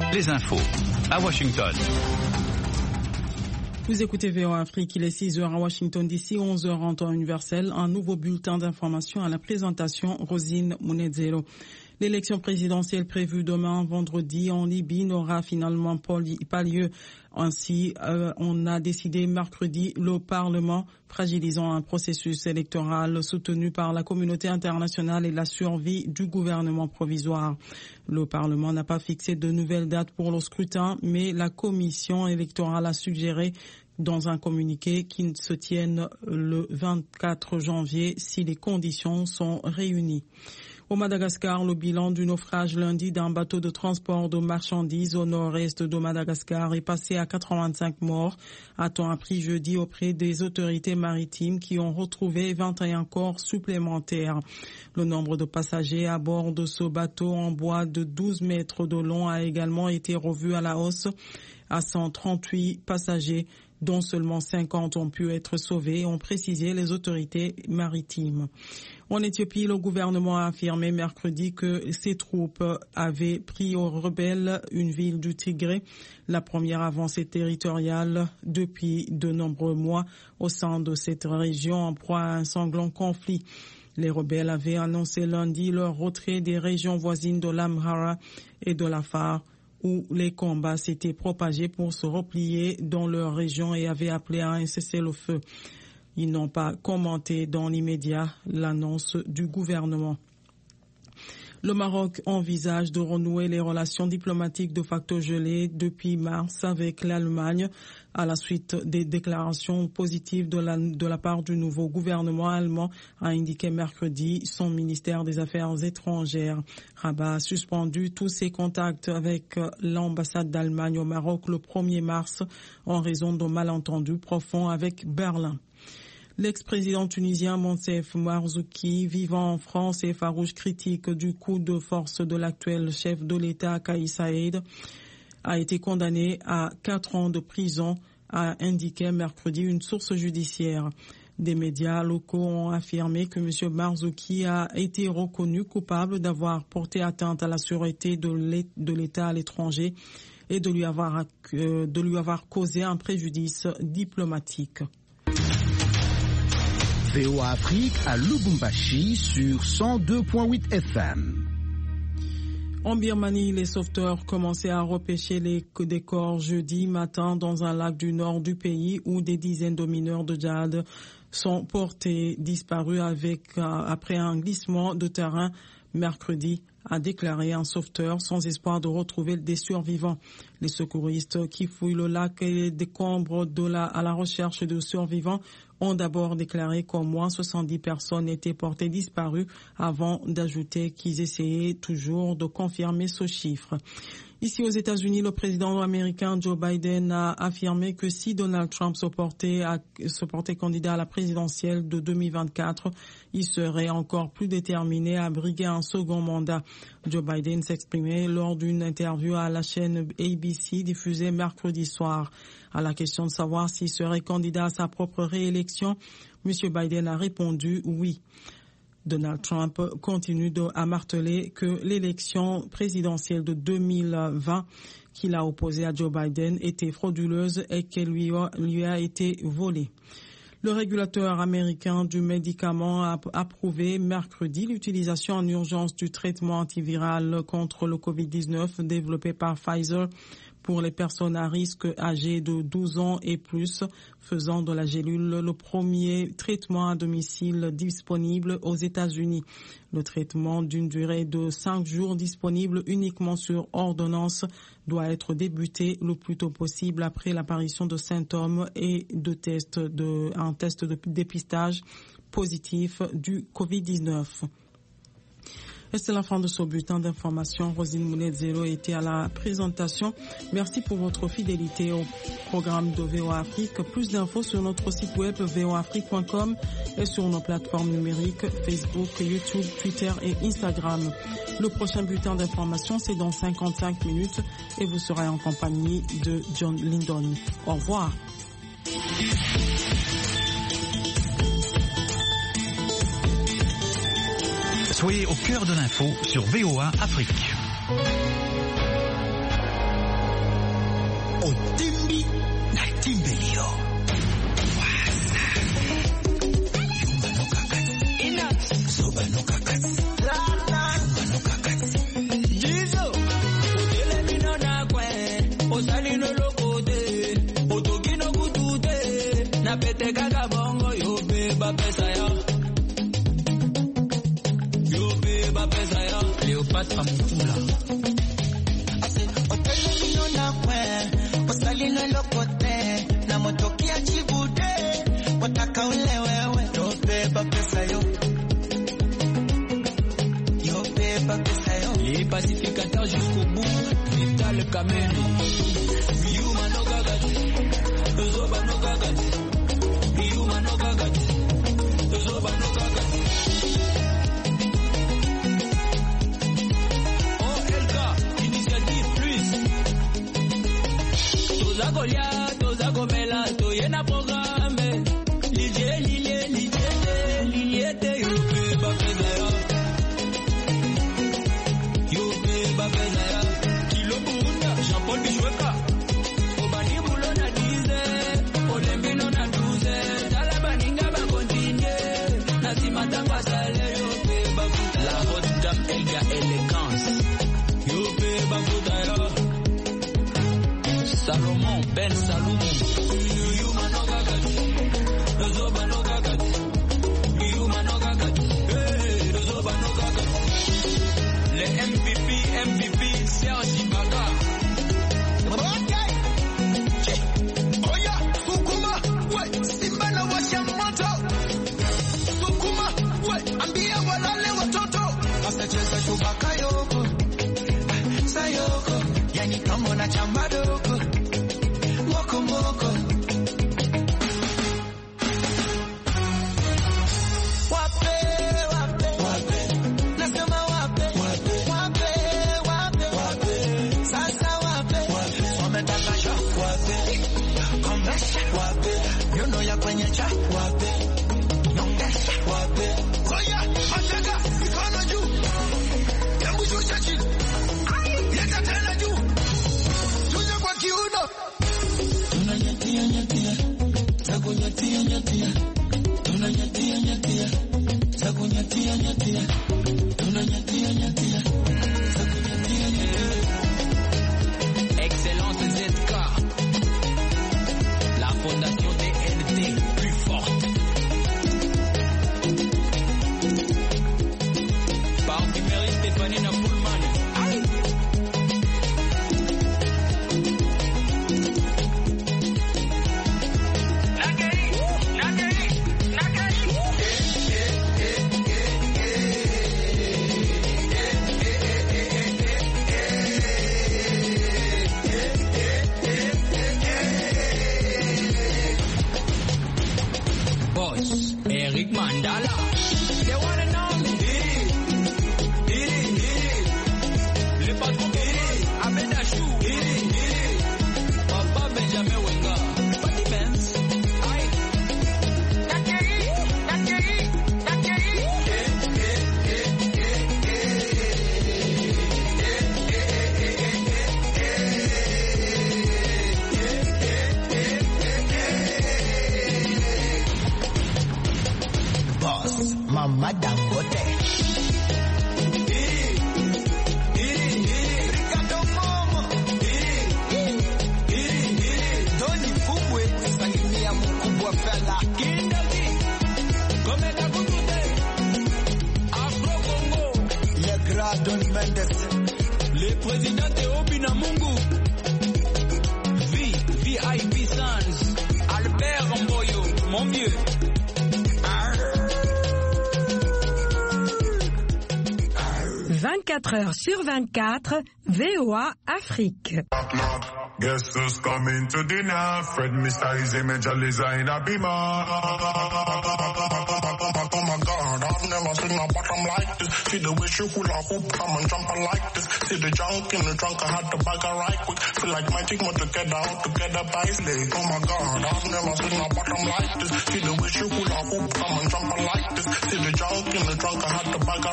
les infos à Washington. Vous écoutez VOA Afrique, il est 6h à Washington DC, 11h en temps universel. Un nouveau bulletin d'information à la présentation, Rosine Munezero. L'élection présidentielle prévue demain, vendredi, en Libye n'aura finalement pas lieu. Ainsi, on a décidé mercredi le Parlement, fragilisant un processus électoral soutenu par la communauté internationale et la survie du gouvernement provisoire. Le Parlement n'a pas fixé de nouvelles dates pour le scrutin, mais la commission électorale a suggéré dans un communiqué qu'il se tienne le 24 janvier si les conditions sont réunies. Au Madagascar, le bilan du naufrage lundi d'un bateau de transport de marchandises au nord-est de Madagascar est passé à 85 morts, a-t-on appris jeudi auprès des autorités maritimes qui ont retrouvé 21 corps supplémentaires. Le nombre de passagers à bord de ce bateau en bois de 12 mètres de long a également été revu à la hausse à 138 passagers, dont seulement 50 ont pu être sauvés, ont précisé les autorités maritimes. En Éthiopie, le gouvernement a affirmé mercredi que ses troupes avaient pris aux rebelles une ville du Tigré, la première avancée territoriale depuis de nombreux mois au sein de cette région en proie à un sanglant conflit. Les rebelles avaient annoncé lundi leur retrait des régions voisines de l'Amhara et de l'Afar, où les combats s'étaient propagés pour se replier dans leur région et avaient appelé à un cessez-le-feu. Ils n'ont pas commenté dans l'immédiat l'annonce du gouvernement. Le Maroc envisage de renouer les relations diplomatiques de facto gelées depuis mars avec l'Allemagne à la suite des déclarations positives de la part du nouveau gouvernement allemand, a indiqué mercredi son ministère des Affaires étrangères. Rabat a suspendu tous ses contacts avec l'ambassade d'Allemagne au Maroc le 1er mars en raison de malentendus profonds avec Berlin. L'ex-président tunisien Moncef Marzouki, vivant en France et farouche critique du coup de force de l'actuel chef de l'État, Kais Saied, a été condamné à 4 ans de prison, a indiqué mercredi une source judiciaire. Des médias locaux ont affirmé que M. Marzouki a été reconnu coupable d'avoir porté atteinte à la sûreté de l'État à l'étranger et de lui avoir causé un préjudice diplomatique. VOA Afrique à Lubumbashi sur 102.8 FM. En Birmanie, les sauveteurs commençaient à repêcher des corps jeudi matin dans un lac du nord du pays où des dizaines de mineurs de Djad sont portés disparus après un glissement de terrain mercredi, a déclaré un sauveteur sans espoir de retrouver des survivants. Les secouristes qui fouillent le lac et décombrent à la recherche de survivants ont d'abord déclaré qu'au moins 70 personnes étaient portées disparues avant d'ajouter qu'ils essayaient toujours de confirmer ce chiffre. Ici aux États-Unis, le président américain Joe Biden a affirmé que si Donald Trump se portait candidat à la présidentielle de 2024, il serait encore plus déterminé à briguer un second mandat. Joe Biden s'exprimait lors d'une interview à la chaîne ABC diffusée mercredi soir. À la question de savoir s'il serait candidat à sa propre réélection, M. Biden a répondu oui. Donald Trump continue à marteler que l'élection présidentielle de 2020 qu'il a opposée à Joe Biden était frauduleuse et qu'elle lui a été volée. Le régulateur américain du médicament a approuvé mercredi l'utilisation en urgence du traitement antiviral contre le Covid-19 développé par Pfizer pour les personnes à risque âgées de 12 ans et plus, faisant de la gélule le premier traitement à domicile disponible aux États-Unis. Le traitement d'une durée de 5 jours disponible uniquement sur ordonnance doit être débuté le plus tôt possible après l'apparition de symptômes et un test de dépistage positif du Covid-19. Et c'est la fin de ce bulletin d'information. Rosine Munezero était à la présentation. Merci pour votre fidélité au programme de VOA Afrique. Plus d'infos sur notre site web voaafrique.com et sur nos plateformes numériques Facebook, YouTube, Twitter et Instagram. Le prochain bulletin d'information, c'est dans 55 minutes et vous serez en compagnie de John Lyndon. Au revoir. Soyez au cœur de l'info sur VOA Afrique. Otimbi na Timbelio. Yumba no kakati. Soba no kakati. Yumba no kakati. Jizo. Odele mino na kwe. Osali no lokote. Otoki no kutute. Na pete kaka bongo. Yo beba pesa ya. Yo beba pesa ya. Leopatra Mukula. Odele mino na kwe. Osali no lokote. Na motoki ya chibude. Wataka ule wewe. Yo beba pesa yo. Yo beba pesa yo. Les pacificateurs jusqu'au bout. Vital Kameni. Yuma no gagati. Zoba no gagati. Yuma no gagati. Zoba no gagati. OLK, initiative plus. Toza Golia, Toza Gomela, Toyena programme. Liliete, yo beba pesa yo. Yo beba pesa ya. Kilo Burunda, Jean-Paul Bishweka. Obani Bulo na 10, Olembino na 12. Talabaninga ba continue. Nasima tangwa sale yo beba futa. La haute dame Elga Elegance. Yo beba futa ya. Salomon, Ben Salomon. Yuma no gagati. Zoba no gagati. Yuma no gagati. Zoba no gagati. Le MVP, Serge Ibaka. Okay. Oya, Sukuma, we, Simba na washa moto. Sukuma, we, ambia walale watoto. Asacheza Shubaka yoko. Sayoko, yani kama na chamba doko. Moko moko. Wape. Nasema wape. Sasa wape. Wametaka shock wape. Kongesha wape. Yono ya kwenye cha wape. Nongesha wape. Oya, mateka, mikono juu. Hebu shusha chini. Leta tena juu. Shusha kwa kiuno. Tunanyatia. Zakunyatia. Tunanyatia. Zakunyatia. Tunanyatia. Excellence ZK. La fondation DNT, plus forte. Parfumerie Stéphanie Napoulman. Aïe. Boss, Eric Mandala. They wanna know me. Le patron Abeda Chou. Papa Benjamin Wenga. Patty Benz. Aïe. Nakeri. Boss, Mama Dangote. Ricardo Momo. Doni Fubwe, salimia mkubwa fella. Kindaki. Kometa Kutute. Afro Congo. Le Grand Don Mendes. Le président Théobi Namungu. VIP Sans. Albert Mboyo. Mon vieux. 24 heures sur 24, VOA Afrique. Guess who's coming to dinner? Fred Mr. His image a design a beamer. Oh my God, I've never seen a bottom like this. See the way she hula hoop, come and jump like this. See the junk in the trunk, I had to bag her right quick. Feel like magic, more together, all together by his leg. Oh my God, I've never seen a bottom like this. See the way she hula hoop, come and jump like this. See the junk in the trunk, I had to bag her